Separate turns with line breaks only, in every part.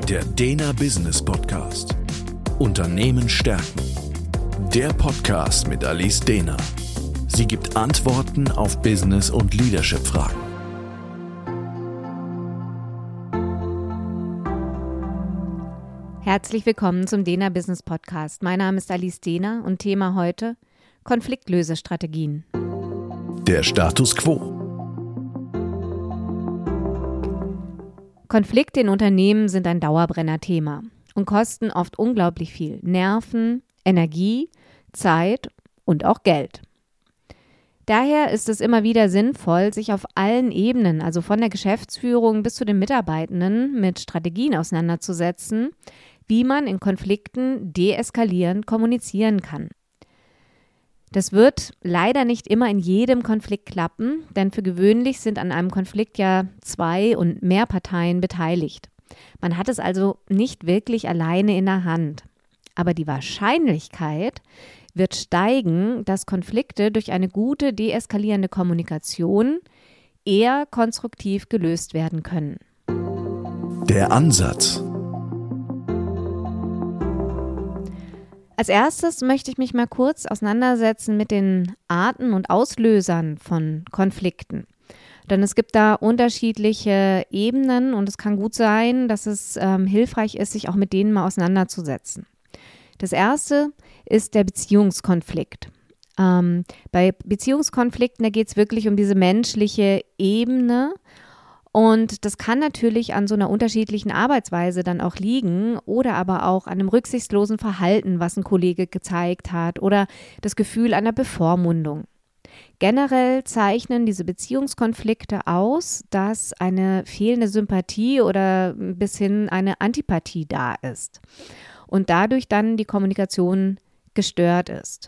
Der Dena Business Podcast. Unternehmen stärken. Der Podcast mit Alice Dena. Sie gibt Antworten auf Business- und Leadership-Fragen.
Herzlich willkommen zum Dena Business Podcast. Mein Name ist Alice Dena und Thema heute: Konfliktlösestrategien.
Der Status quo.
Konflikte in Unternehmen sind ein Dauerbrenner-Thema und kosten oft unglaublich viel Nerven, Energie, Zeit und auch Geld. Daher ist es immer wieder sinnvoll, sich auf allen Ebenen, also von der Geschäftsführung bis zu den Mitarbeitenden, mit Strategien auseinanderzusetzen, wie man in Konflikten deeskalierend kommunizieren kann. Das wird leider nicht immer in jedem Konflikt klappen, denn für gewöhnlich sind an einem Konflikt ja 2 und mehr Parteien beteiligt. Man hat es also nicht wirklich alleine in der Hand. Aber die Wahrscheinlichkeit wird steigen, dass Konflikte durch eine gute deeskalierende Kommunikation eher konstruktiv gelöst werden können.
Der Ansatz.
Als erstes möchte ich mich mal kurz auseinandersetzen mit den Arten und Auslösern von Konflikten. Denn es gibt da unterschiedliche Ebenen und es kann gut sein, dass es hilfreich ist, sich auch mit denen mal auseinanderzusetzen. Das erste ist der Beziehungskonflikt. Bei Beziehungskonflikten, da geht es wirklich um diese menschliche Ebene. Und das kann natürlich an so einer unterschiedlichen Arbeitsweise dann auch liegen oder aber auch an einem rücksichtslosen Verhalten, was ein Kollege gezeigt hat, oder das Gefühl einer Bevormundung. Generell zeichnen diese Beziehungskonflikte aus, dass eine fehlende Sympathie oder bis hin eine Antipathie da ist und dadurch dann die Kommunikation gestört ist.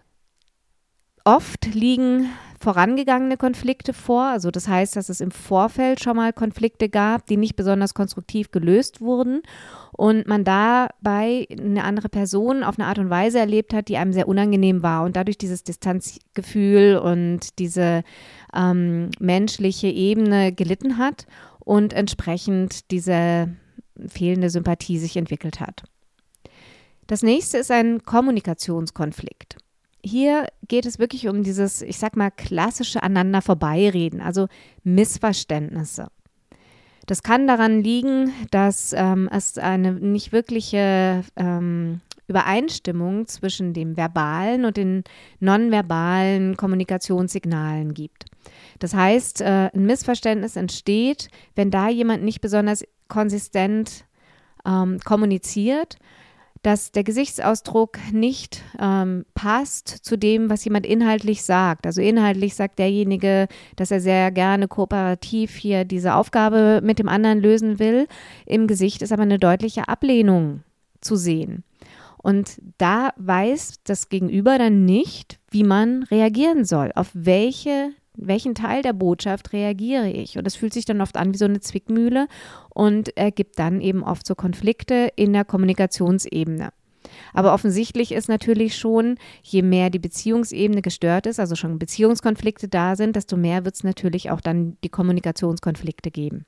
Oft liegen vorangegangene Konflikte vor, also das heißt, dass es im Vorfeld schon mal Konflikte gab, die nicht besonders konstruktiv gelöst wurden und man dabei eine andere Person auf eine Art und Weise erlebt hat, die einem sehr unangenehm war und dadurch dieses Distanzgefühl und diese menschliche Ebene gelitten hat und entsprechend diese fehlende Sympathie sich entwickelt hat. Das nächste ist ein Kommunikationskonflikt. Hier geht es wirklich um dieses, ich sag mal, klassische aneinander vorbeireden, also Missverständnisse. Das kann daran liegen, dass es eine nicht wirkliche Übereinstimmung zwischen dem verbalen und den nonverbalen Kommunikationssignalen gibt. Das heißt, ein Missverständnis entsteht, wenn da jemand nicht besonders konsistent kommuniziert, dass der Gesichtsausdruck nicht passt zu dem, was jemand inhaltlich sagt. Also inhaltlich sagt derjenige, dass er sehr gerne kooperativ hier diese Aufgabe mit dem anderen lösen will. Im Gesicht ist aber eine deutliche Ablehnung zu sehen. Und da weiß das Gegenüber dann nicht, wie man reagieren soll, auf welchen Teil der Botschaft reagiere ich. Und das fühlt sich dann oft an wie so eine Zwickmühle und ergibt dann eben oft so Konflikte in der Kommunikationsebene. Aber offensichtlich ist natürlich schon, je mehr die Beziehungsebene gestört ist, also schon Beziehungskonflikte da sind, desto mehr wird es natürlich auch dann die Kommunikationskonflikte geben.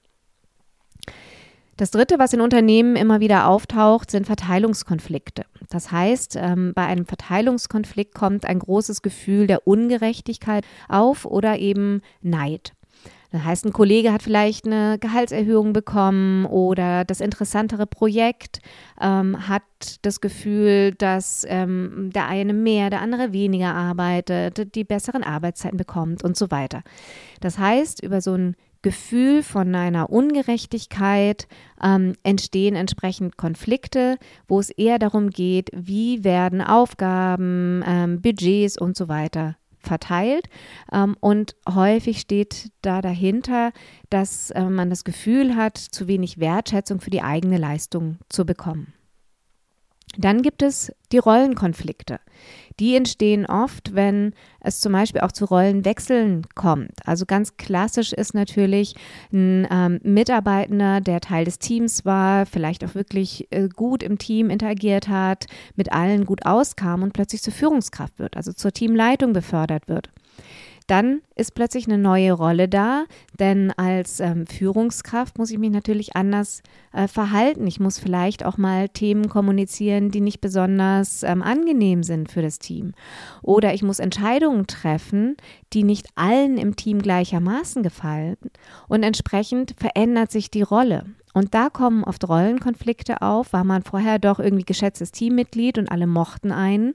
Das Dritte, was in Unternehmen immer wieder auftaucht, sind Verteilungskonflikte. Das heißt, bei einem Verteilungskonflikt kommt ein großes Gefühl der Ungerechtigkeit auf oder eben Neid. Das heißt, ein Kollege hat vielleicht eine Gehaltserhöhung bekommen oder das interessantere Projekt hat das Gefühl, dass der eine mehr, der andere weniger arbeitet, die besseren Arbeitszeiten bekommt und so weiter. Das heißt, über so ein Gefühl von einer Ungerechtigkeit entstehen entsprechend Konflikte, wo es eher darum geht, wie werden Aufgaben, Budgets und so weiter verteilt. Und häufig steht da dahinter, dass man das Gefühl hat, zu wenig Wertschätzung für die eigene Leistung zu bekommen. Dann gibt es die Rollenkonflikte. Die entstehen oft, wenn es zum Beispiel auch zu Rollenwechseln kommt. Also ganz klassisch ist natürlich ein Mitarbeitender, der Teil des Teams war, vielleicht auch wirklich gut im Team interagiert hat, mit allen gut auskam und plötzlich zur Führungskraft wird, also zur Teamleitung befördert wird. dann ist plötzlich eine neue Rolle da, denn als Führungskraft muss ich mich natürlich anders verhalten. Ich muss vielleicht auch mal Themen kommunizieren, die nicht besonders angenehm sind für das Team. Oder ich muss Entscheidungen treffen, die nicht allen im Team gleichermaßen gefallen. Und entsprechend verändert sich die Rolle. Und da kommen oft Rollenkonflikte auf, war man vorher doch irgendwie geschätztes Teammitglied und alle mochten einen,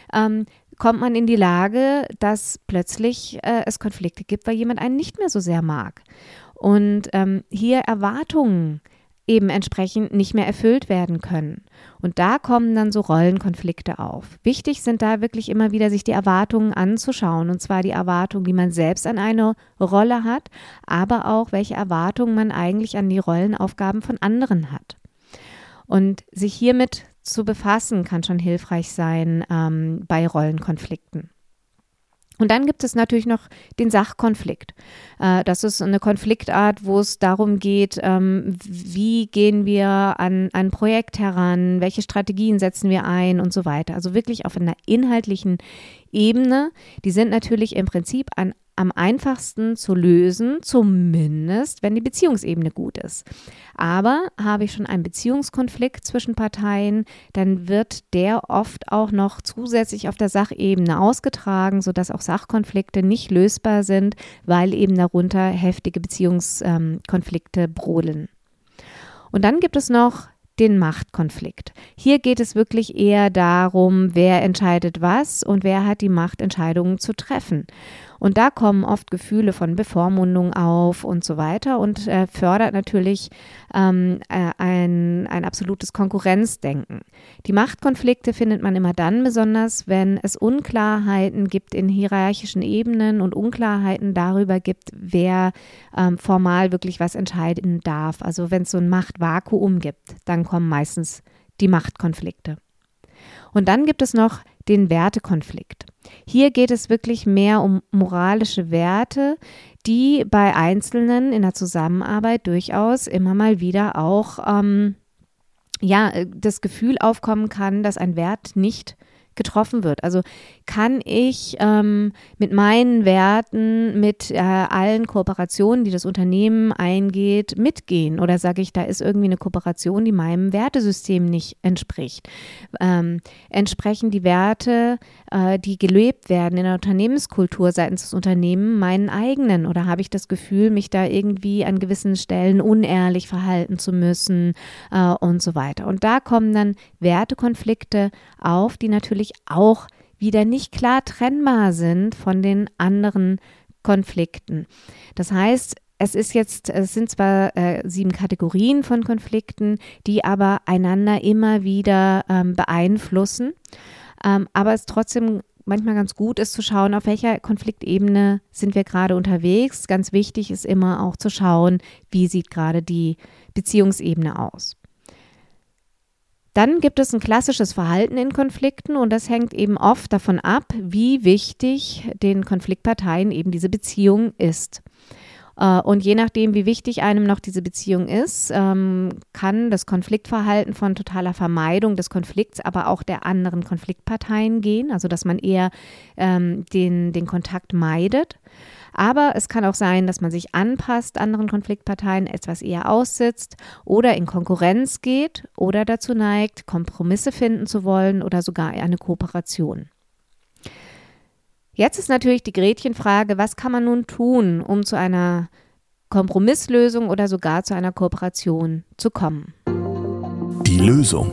kommt man in die Lage, dass plötzlich es Konflikte gibt, weil jemand einen nicht mehr so sehr mag. Und hier Erwartungen eben entsprechend nicht mehr erfüllt werden können. Und da kommen dann so Rollenkonflikte auf. Wichtig sind da wirklich immer wieder, sich die Erwartungen anzuschauen, und zwar die Erwartungen, die man selbst an eine Rolle hat, aber auch, welche Erwartungen man eigentlich an die Rollenaufgaben von anderen hat. Und sich hiermit zu befassen, kann schon hilfreich sein bei Rollenkonflikten. Und dann gibt es natürlich noch den Sachkonflikt. Das ist eine Konfliktart, wo es darum geht, wie gehen wir an ein Projekt heran, welche Strategien setzen wir ein und so weiter. Also wirklich auf einer inhaltlichen Ebene. Die sind natürlich im Prinzip am einfachsten zu lösen, zumindest wenn die Beziehungsebene gut ist. Aber habe ich schon einen Beziehungskonflikt zwischen Parteien, dann wird der oft auch noch zusätzlich auf der Sachebene ausgetragen, sodass auch Sachkonflikte nicht lösbar sind, weil eben darunter heftige Beziehungskonflikte brodeln. Und dann gibt es noch den Machtkonflikt. Hier geht es wirklich eher darum, wer entscheidet was und wer hat die Macht, Entscheidungen zu treffen. Und da kommen oft Gefühle von Bevormundung auf und so weiter und fördert natürlich ein absolutes Konkurrenzdenken. Die Machtkonflikte findet man immer dann besonders, wenn es Unklarheiten gibt in hierarchischen Ebenen und Unklarheiten darüber gibt, wer formal wirklich was entscheiden darf. Also wenn es so ein Machtvakuum gibt, dann kommen meistens die Machtkonflikte. Und dann gibt es noch den Wertekonflikt. Hier geht es wirklich mehr um moralische Werte, die bei Einzelnen in der Zusammenarbeit durchaus immer mal wieder auch das Gefühl aufkommen kann, dass ein Wert nicht getroffen wird. Also kann ich mit meinen Werten, mit allen Kooperationen, die das Unternehmen eingeht, mitgehen? Oder sage ich, da ist irgendwie eine Kooperation, die meinem Wertesystem nicht entspricht? Entsprechen die Werte, die gelebt werden in der Unternehmenskultur seitens des Unternehmens, meinen eigenen? Oder habe ich das Gefühl, mich da irgendwie an gewissen Stellen unehrlich verhalten zu müssen und so weiter? Und da kommen dann Wertekonflikte auf, die natürlich auch wieder nicht klar trennbar sind von den anderen Konflikten. Das heißt, es sind zwar 7 Kategorien von Konflikten, die aber einander immer wieder beeinflussen, aber es trotzdem manchmal ganz gut ist zu schauen, auf welcher Konfliktebene sind wir gerade unterwegs. Ganz wichtig ist immer auch zu schauen, wie sieht gerade die Beziehungsebene aus. Dann gibt es ein klassisches Verhalten in Konflikten und das hängt eben oft davon ab, wie wichtig den Konfliktparteien eben diese Beziehung ist. Und je nachdem, wie wichtig einem noch diese Beziehung ist, kann das Konfliktverhalten von totaler Vermeidung des Konflikts, aber auch der anderen Konfliktparteien gehen, also dass man eher den Kontakt meidet. Aber es kann auch sein, dass man sich anpasst anderen Konfliktparteien, etwas eher aussitzt oder in Konkurrenz geht oder dazu neigt, Kompromisse finden zu wollen oder sogar eine Kooperation. Jetzt ist natürlich die Gretchenfrage, was kann man nun tun, um zu einer Kompromisslösung oder sogar zu einer Kooperation zu kommen?
Die Lösung.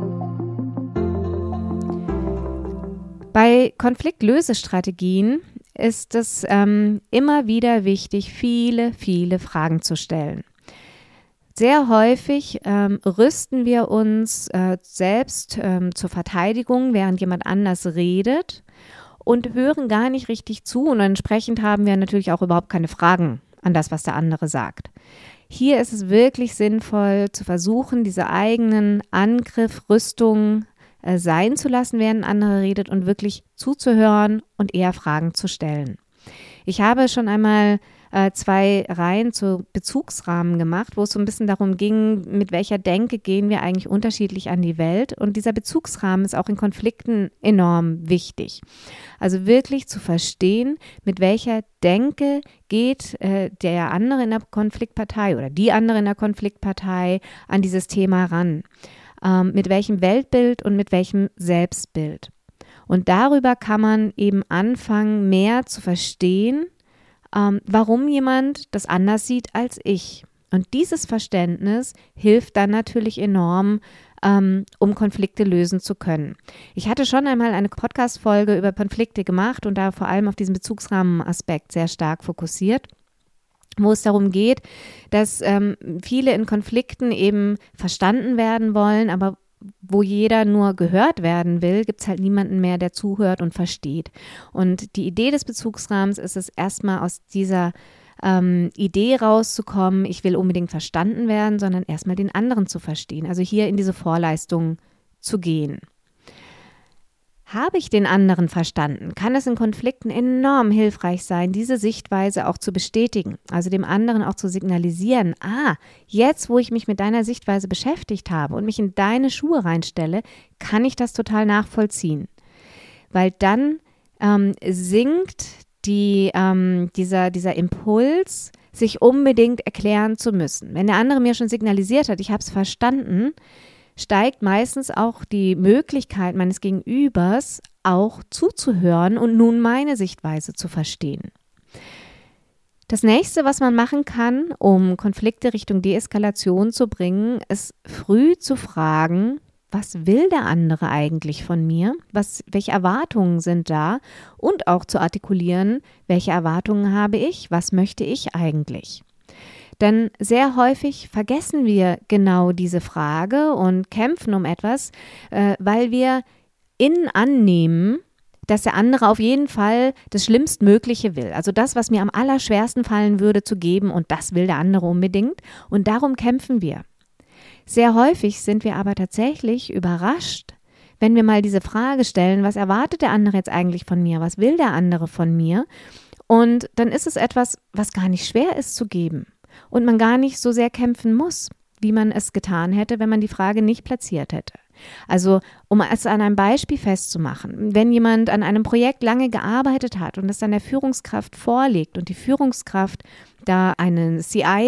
Bei Konfliktlösestrategien ist es immer wieder wichtig, viele Fragen zu stellen. Sehr häufig rüsten wir uns selbst zur Verteidigung, während jemand anders redet und hören gar nicht richtig zu und entsprechend haben wir natürlich auch überhaupt keine Fragen an das, was der andere sagt. Hier ist es wirklich sinnvoll zu versuchen, diese eigenen Rüstung sein zu lassen, während ein anderer redet und wirklich zuzuhören und eher Fragen zu stellen. Ich habe schon einmal 2 Reihen zu Bezugsrahmen gemacht, wo es so ein bisschen darum ging, mit welcher Denke gehen wir eigentlich unterschiedlich an die Welt. Und dieser Bezugsrahmen ist auch in Konflikten enorm wichtig. Also wirklich zu verstehen, mit welcher Denke geht der andere in der Konfliktpartei oder die andere in der Konfliktpartei an dieses Thema ran. Mit welchem Weltbild und mit welchem Selbstbild. Und darüber kann man eben anfangen, mehr zu verstehen, warum jemand das anders sieht als ich. Und dieses Verständnis hilft dann natürlich enorm, um Konflikte lösen zu können. Ich hatte schon einmal eine Podcast-Folge über Konflikte gemacht und da vor allem auf diesen Bezugsrahmen-Aspekt sehr stark fokussiert, wo es darum geht, dass viele in Konflikten eben verstanden werden wollen, aber wo jeder nur gehört werden will, gibt es halt niemanden mehr, der zuhört und versteht. Und die Idee des Bezugsrahmens ist es, erstmal aus dieser Idee rauszukommen, ich will unbedingt verstanden werden, sondern erstmal den anderen zu verstehen. Also hier in diese Vorleistung zu gehen. Habe ich den anderen verstanden, kann es in Konflikten enorm hilfreich sein, diese Sichtweise auch zu bestätigen, also dem anderen auch zu signalisieren, jetzt, wo ich mich mit deiner Sichtweise beschäftigt habe und mich in deine Schuhe reinstelle, kann ich das total nachvollziehen. Weil dann sinkt dieser Impuls, sich unbedingt erklären zu müssen. Wenn der andere mir schon signalisiert hat, ich habe es verstanden, steigt meistens auch die Möglichkeit meines Gegenübers, auch zuzuhören und nun meine Sichtweise zu verstehen. Das nächste, was man machen kann, um Konflikte Richtung Deeskalation zu bringen, ist früh zu fragen, was will der andere eigentlich von mir? Welche Erwartungen sind da? Und auch zu artikulieren, welche Erwartungen habe ich? Was möchte ich eigentlich? Denn sehr häufig vergessen wir genau diese Frage und kämpfen um etwas, weil wir annehmen, dass der andere auf jeden Fall das Schlimmstmögliche will. Also das, was mir am allerschwersten fallen würde, zu geben, und das will der andere unbedingt. Und darum kämpfen wir. Sehr häufig sind wir aber tatsächlich überrascht, wenn wir mal diese Frage stellen, was erwartet der andere jetzt eigentlich von mir? Was will der andere von mir? Und dann ist es etwas, was gar nicht schwer ist zu geben. Und man gar nicht so sehr kämpfen muss, wie man es getan hätte, wenn man die Frage nicht platziert hätte. Also, um es an einem Beispiel festzumachen, wenn jemand an einem Projekt lange gearbeitet hat und es dann der Führungskraft vorlegt und die Führungskraft da einen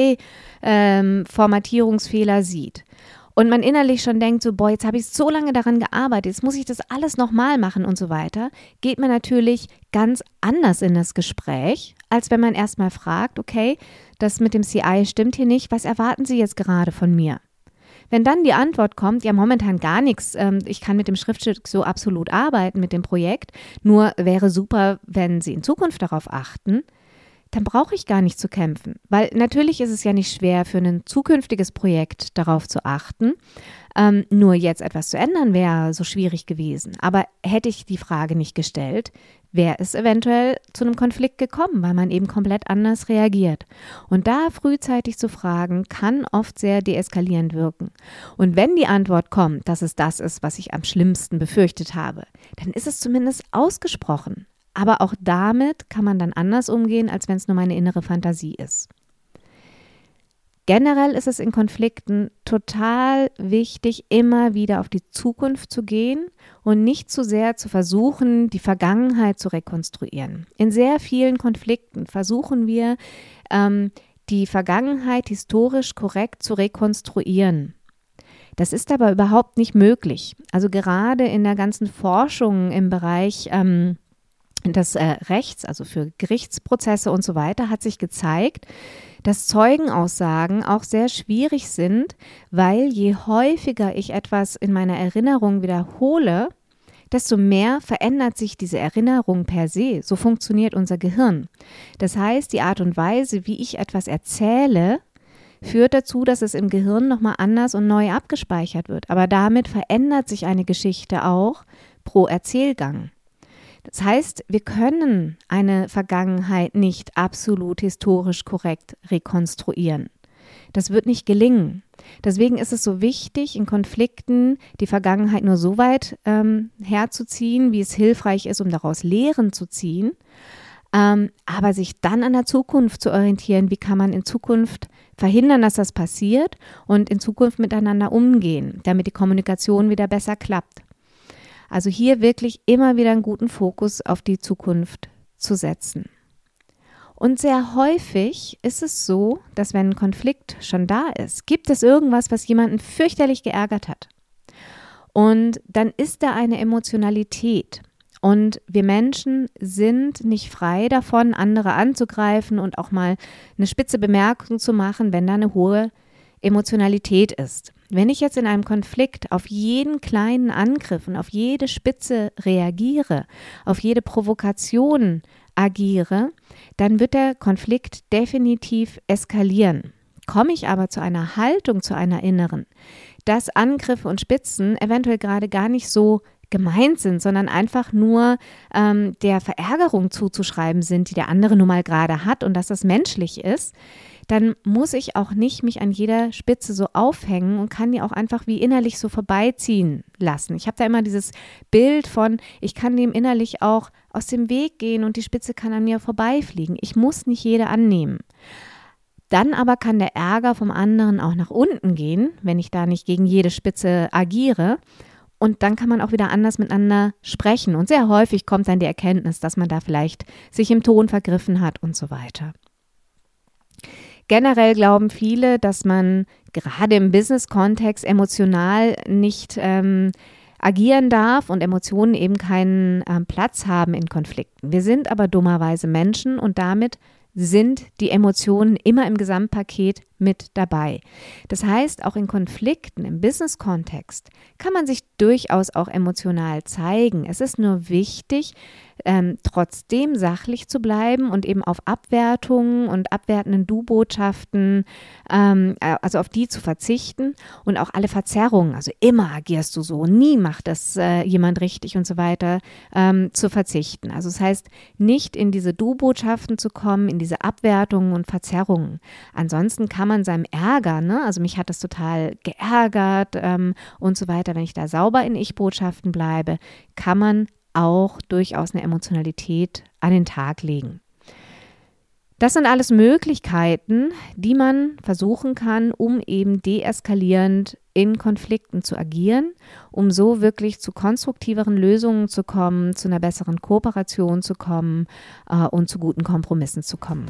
CI-Formatierungsfehler sieht und man innerlich schon denkt, so, jetzt habe ich so lange daran gearbeitet, jetzt muss ich das alles nochmal machen und so weiter, geht man natürlich ganz anders in das Gespräch, als wenn man erstmal fragt, okay, das mit dem CI stimmt hier nicht, was erwarten Sie jetzt gerade von mir? Wenn dann die Antwort kommt, ja momentan gar nichts, ich kann mit dem Schriftstück so absolut arbeiten, mit dem Projekt, nur wäre super, wenn Sie in Zukunft darauf achten, dann brauche ich gar nicht zu kämpfen. Weil natürlich ist es ja nicht schwer für ein zukünftiges Projekt darauf zu achten, nur jetzt etwas zu ändern wäre so schwierig gewesen. Aber hätte ich die Frage nicht gestellt, wäre es eventuell zu einem Konflikt gekommen, weil man eben komplett anders reagiert. Und da frühzeitig zu fragen, kann oft sehr deeskalierend wirken. Und wenn die Antwort kommt, dass es das ist, was ich am schlimmsten befürchtet habe, dann ist es zumindest ausgesprochen. Aber auch damit kann man dann anders umgehen, als wenn es nur meine innere Fantasie ist. Generell ist es in Konflikten total wichtig, immer wieder auf die Zukunft zu gehen und nicht zu sehr zu versuchen, die Vergangenheit zu rekonstruieren. In sehr vielen Konflikten versuchen wir, die Vergangenheit historisch korrekt zu rekonstruieren. Das ist aber überhaupt nicht möglich. Also gerade in der ganzen Forschung im Bereich des Rechts, also für Gerichtsprozesse und so weiter, hat sich gezeigt, dass Zeugenaussagen auch sehr schwierig sind, weil je häufiger ich etwas in meiner Erinnerung wiederhole, desto mehr verändert sich diese Erinnerung per se. So funktioniert unser Gehirn. Das heißt, die Art und Weise, wie ich etwas erzähle, führt dazu, dass es im Gehirn nochmal anders und neu abgespeichert wird. Aber damit verändert sich eine Geschichte auch pro Erzählgang. Das heißt, wir können eine Vergangenheit nicht absolut historisch korrekt rekonstruieren. Das wird nicht gelingen. Deswegen ist es so wichtig, in Konflikten die Vergangenheit nur so weit herzuziehen, wie es hilfreich ist, um daraus Lehren zu ziehen, aber sich dann an der Zukunft zu orientieren, wie kann man in Zukunft verhindern, dass das passiert und in Zukunft miteinander umgehen, damit die Kommunikation wieder besser klappt. Also hier wirklich immer wieder einen guten Fokus auf die Zukunft zu setzen. Und sehr häufig ist es so, dass wenn ein Konflikt schon da ist, gibt es irgendwas, was jemanden fürchterlich geärgert hat. Und dann ist da eine Emotionalität. Und wir Menschen sind nicht frei davon, andere anzugreifen und auch mal eine spitze Bemerkung zu machen, wenn da eine hohe Emotionalität ist. Wenn ich jetzt in einem Konflikt auf jeden kleinen Angriff und auf jede Spitze reagiere, auf jede Provokation agiere, dann wird der Konflikt definitiv eskalieren. Komme ich aber zu einer Haltung, zu einer inneren, dass Angriffe und Spitzen eventuell gerade gar nicht so gemeint sind, sondern einfach nur der Verärgerung zuzuschreiben sind, die der andere nun mal gerade hat und dass das menschlich ist, dann muss ich auch nicht mich an jeder Spitze so aufhängen und kann die auch einfach wie innerlich so vorbeiziehen lassen. Ich habe da immer dieses Bild von, ich kann dem innerlich auch aus dem Weg gehen und die Spitze kann an mir vorbeifliegen. Ich muss nicht jede annehmen. Dann aber kann der Ärger vom anderen auch nach unten gehen, wenn ich da nicht gegen jede Spitze agiere. Und dann kann man auch wieder anders miteinander sprechen. Und sehr häufig kommt dann die Erkenntnis, dass man da vielleicht sich im Ton vergriffen hat und so weiter. Generell glauben viele, dass man gerade im Business-Kontext emotional nicht agieren darf und Emotionen eben keinen Platz haben in Konflikten. Wir sind aber dummerweise Menschen und damit sind die Emotionen immer im Gesamtpaket mit dabei. Das heißt, auch in Konflikten im Business-Kontext kann man sich durchaus auch emotional zeigen. Es ist nur wichtig, trotzdem sachlich zu bleiben und eben auf Abwertungen und abwertenden Du-Botschaften, also auf die zu verzichten und auch alle Verzerrungen, also immer agierst du so, nie macht das jemand richtig und so weiter, zu verzichten. Also das heißt, nicht in diese Du-Botschaften zu kommen, in diese Abwertungen und Verzerrungen. Ansonsten kann man seinem Ärger, also mich hat das total geärgert und so weiter, wenn ich da sauber in Ich-Botschaften bleibe, kann man auch durchaus eine Emotionalität an den Tag legen. Das sind alles Möglichkeiten, die man versuchen kann, um eben deeskalierend in Konflikten zu agieren, um so wirklich zu konstruktiveren Lösungen zu kommen, zu einer besseren Kooperation zu kommen und zu guten Kompromissen zu kommen.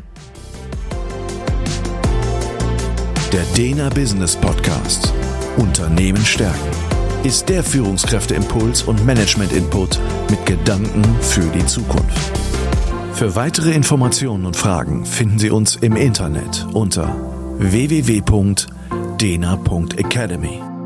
Der Dena Business Podcast Unternehmen stärken ist der Führungskräfteimpuls und Management-Input mit Gedanken für die Zukunft. Für weitere Informationen und Fragen finden Sie uns im Internet unter www.dena.academy.